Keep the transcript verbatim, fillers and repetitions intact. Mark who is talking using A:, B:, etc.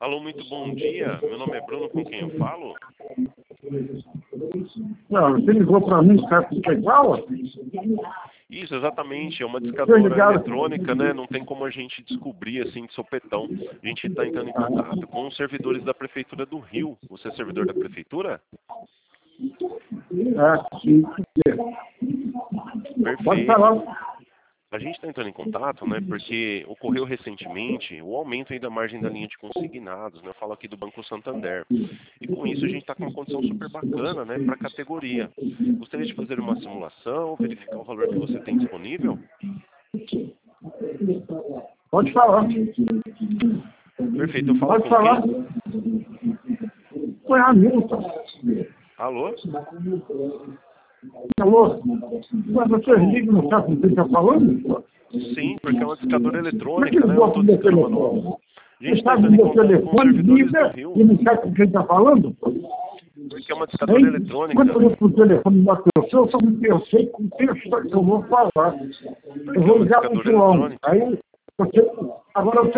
A: Alô, muito bom dia. Meu nome é Bruno, com quem eu falo?
B: Não, você ligou para mim, sabe o que é igual?
A: Isso, exatamente. É uma discadora
B: ligado.
A: eletrônica, né? Não tem como a gente descobrir assim de sopetão. A gente está entrando em contato com os servidores da Prefeitura do Rio. Você é servidor da Prefeitura?
B: É, sim. Pode
A: Perfeito.
B: falar.
A: A gente está entrando em contato, né, porque ocorreu recentemente o aumento aí da margem da linha de consignados, né, eu falo aqui do Banco Santander. E com isso a gente está com uma condição super bacana, né, para a categoria. Gostaria de fazer uma simulação, verificar o valor que você tem disponível?
B: Pode falar.
A: Perfeito, eu falo
B: Pode
A: com
B: falar.
A: quem?
B: Foi a multa.
A: Alô?
B: Alô? Mas você liga no sabe com quem está falando?
A: Sim, porque é uma discadora
B: Como é que
A: eletrônica,
B: ele
A: né, eu
B: gosta
A: estou
B: do meu
A: discando
B: telefone?
A: manual. A gente
B: Você
A: está
B: sabe
A: entrando
B: do
A: em
B: meu
A: contato com os
B: telefone,
A: servidores do
B: liga
A: Rio,
B: e não sabe com quem está falando?
A: porque é uma discadora
B: Hein?
A: eletrônica.
B: Quando eu ligo pro telefone da pessoa, eu só me eu sei com quem eu vou falar. Eu
A: Porque é
B: vou
A: uma
B: ligar para o
A: discadora
B: João.
A: eletrônica.
B: Aí, você, agora você